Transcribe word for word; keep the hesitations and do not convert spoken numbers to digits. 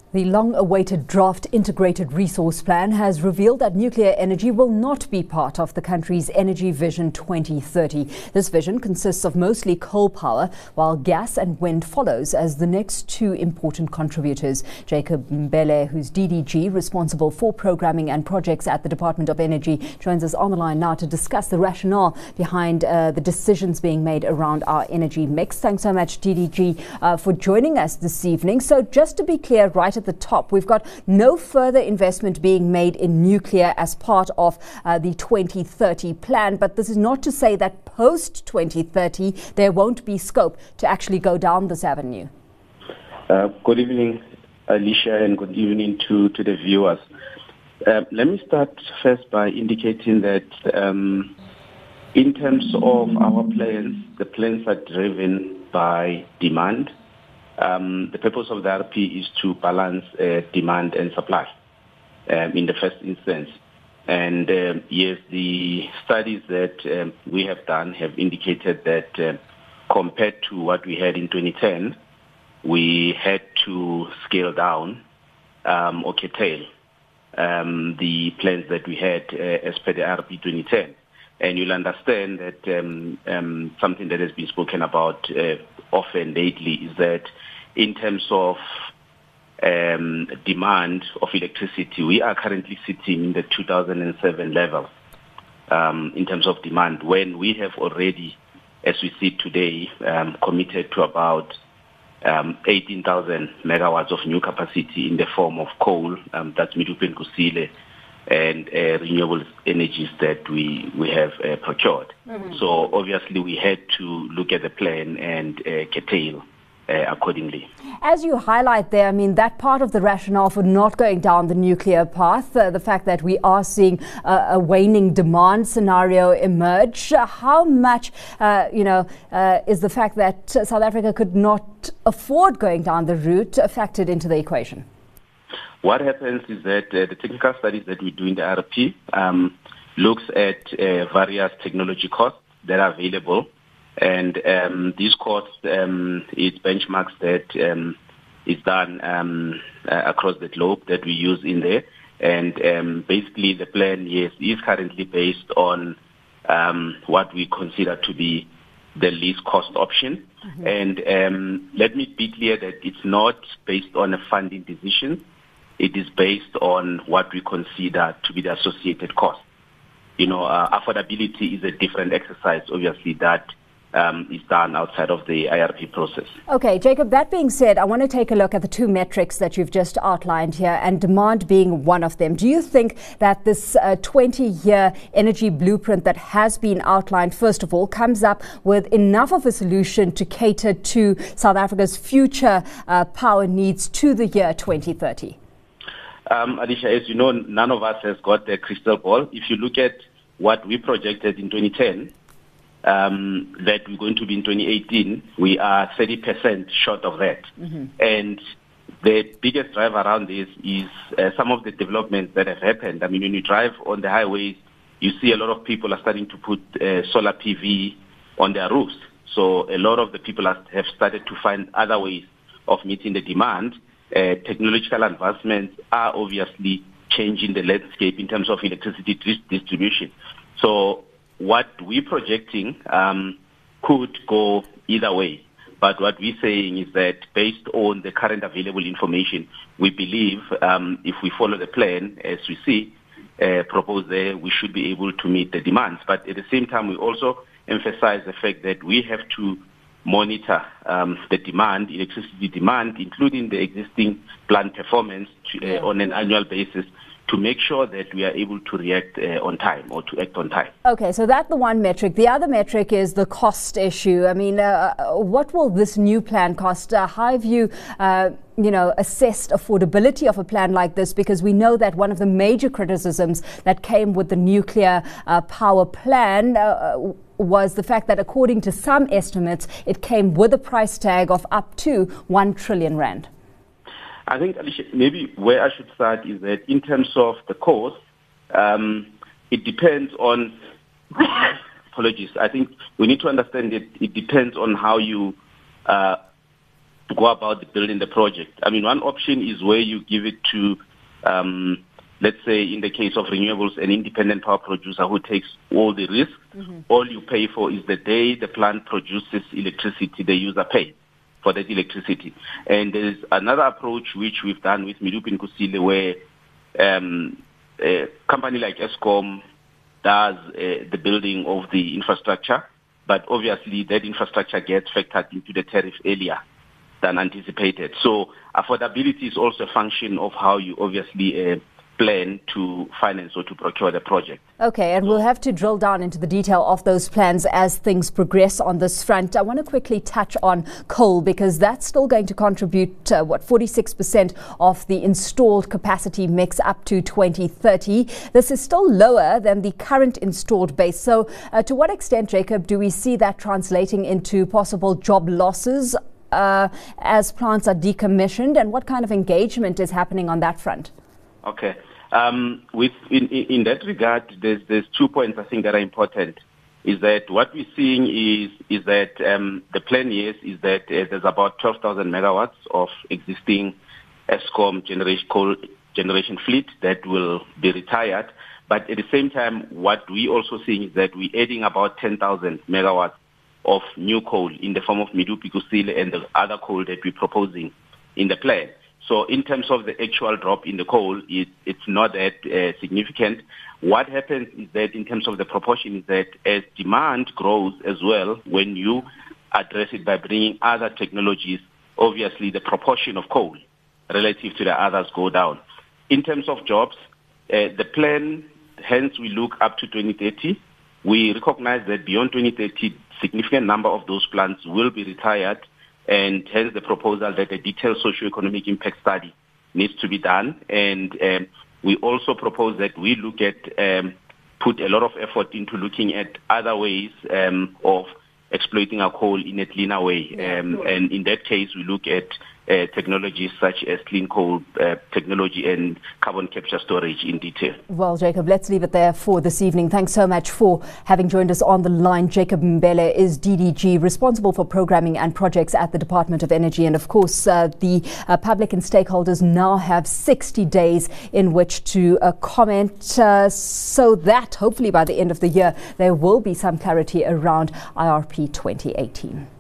The long-awaited draft integrated resource plan has revealed that nuclear energy will not be part of the country's Energy Vision twenty thirty. This vision consists of mostly coal power, while gas and wind follows as the next two important contributors. Jacob Mbele, who's D D G responsible for programming and projects at the Department of Energy, joins us on the line now to discuss the rationale behind uh, the decisions being made around our energy mix. Thanks so much, D D G, uh, for joining us this evening. So just to be clear, right at the top, we've got no further investment being made in nuclear as part of uh, the twenty thirty plan. But this is not to say that post twenty thirty there won't be scope to actually go down this avenue. Uh, good evening, Alicia, and good evening to, to the viewers. Uh, let me start first by indicating that um, in terms of our plans, the plans are driven by demand. Um, the purpose of the R P is to balance uh, demand and supply um, in the first instance. And uh, yes, the studies that um, we have done have indicated that uh, compared to what we had in twenty ten, we had to scale down um, or curtail um, the plans that we had uh, as per the R P twenty ten. And you'll understand that um, um, something that has been spoken about uh, often lately is that in terms of um, demand of electricity, we are currently sitting in the two thousand seven level um, in terms of demand, when we have already, as we see today, um, committed to about um, eighteen thousand megawatts of new capacity in the form of coal, um, that's Medupi and Kusile, and uh, renewable energies that we, we have uh, procured. Mm-hmm. So obviously we had to look at the plan and uh, curtail uh, accordingly. As you highlight there, I mean, that part of the rationale for not going down the nuclear path, uh, the fact that we are seeing uh, a waning demand scenario emerge, uh, how much, uh, you know, uh, is the fact that South Africa could not afford going down the route factored into the equation? What happens is that uh, the technical studies that we do in the R P um, looks at uh, various technology costs that are available, and um, these costs, um, it benchmarks that um, is done um, uh, across the globe that we use in there, and um, basically the plan, yes, is currently based on um, what we consider to be the least cost option. Mm-hmm. And um, let me be clear that it's not based on a funding decision. It is based on what we consider to be the associated cost. You know, uh, affordability is a different exercise, obviously, that um, is done outside of the I R P process. Okay, Jacob, that being said, I want to take a look at the two metrics that you've just outlined here, and demand being one of them. Do you think that this uh, twenty-year energy blueprint that has been outlined, first of all, comes up with enough of a solution to cater to South Africa's future uh, power needs to the year twenty thirty? Um, Alicia, as you know, none of us has got a crystal ball. If you look at what we projected in twenty ten, um, that we're going to be in twenty eighteen, we are thirty percent short of that. Mm-hmm. And the biggest driver around this is uh, some of the developments that have happened. I mean, when you drive on the highways, you see a lot of people are starting to put uh, solar P V on their roofs. So a lot of the people are, have started to find other ways of meeting the demand. Uh, technological advancements are obviously changing the landscape in terms of electricity dis- distribution. So what we're projecting um, could go either way. But what we're saying is that based on the current available information, we believe um, if we follow the plan, as we see uh, proposed there, we should be able to meet the demands. But at the same time, we also emphasize the fact that we have to monitor um, the demand, electricity demand, including the existing plant performance to, uh, on an annual basis, to make sure that we are able to react uh, on time or to act on time. Okay, so that's the one metric. The other metric is the cost issue. I mean, uh, what will this new plan cost? Uh, how have you, uh, you know, assessed affordability of a plan like this? Because we know that one of the major criticisms that came with the nuclear uh, power plan uh, was the fact that, according to some estimates, it came with a price tag of up to one trillion rand. I think, Alicia, maybe where I should start is that in terms of the cost, um, it depends on, apologies, I think we need to understand that it depends on how you uh, go about building the project. I mean, one option is where you give it to, um, let's say, in the case of renewables, an independent power producer who takes all the risk. Mm-hmm. All you pay for is the day the plant produces electricity, the user pays for that electricity. And there's another approach which we've done with Medupi and Kusile, where um, a company like Eskom does uh, the building of the infrastructure, but obviously that infrastructure gets factored into the tariff earlier than anticipated. So affordability is also a function of how you obviously uh, plan to finance or to procure the project. Okay, and we'll have to drill down into the detail of those plans as things progress on this front. I want to quickly touch on coal, because that's still going to contribute, uh, what, forty-six percent of the installed capacity mix up to twenty thirty. This is still lower than the current installed base. So uh, to what extent, Jacob, do we see that translating into possible job losses uh, as plants are decommissioned, and what kind of engagement is happening on that front? Okay. Um, with in, in that regard, there's there's two points I think that are important. Is that what we're seeing is is that um, the plan, yes, is that uh, there's about twelve thousand megawatts of existing Eskom generation coal generation fleet that will be retired. But at the same time, what we also seeing is that we're adding about ten thousand megawatts of new coal in the form of Medupi, Kusile, and the other coal that we're proposing in the plan. So in terms of the actual drop in the coal, it, it's not that uh, significant. What happens is that in terms of the proportion is that as demand grows as well, when you address it by bringing other technologies, obviously the proportion of coal relative to the others go down. In terms of jobs, uh, the plan, hence we look up to twenty thirty. We recognize that beyond twenty thirty, significant number of those plants will be retired, and hence the proposal that a detailed socio-economic impact study needs to be done. And um, we also propose that we look at, um, put a lot of effort into looking at other ways um, of exploiting our coal in a cleaner way. Um, and in that case, we look at uh, technologies such as clean coal uh, technology and carbon capture storage in detail. Well, Jacob, let's leave it there for this evening. Thanks so much for having joined us on the line. Jacob Mbele is D D G, responsible for programming and projects at the Department of Energy. And of course, uh, the uh, public and stakeholders now have sixty days in which to uh, comment, uh, so that hopefully by the end of the year, there will be some clarity around I R P twenty eighteen.